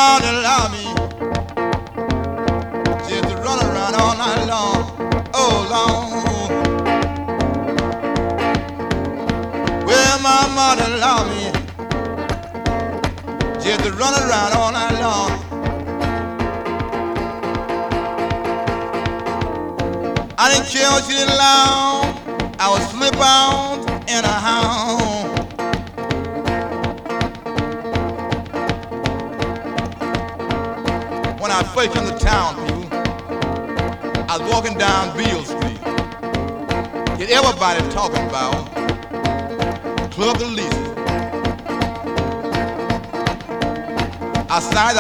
mama love me, just to run around all night long, oh long. Well, my mother love me, just to run around all night long. I didn't care what she didn't allow, I would slip out in a hound. When I first came to town, people, I was walking down Beale Street. Get everybody talking about Club Elise. I started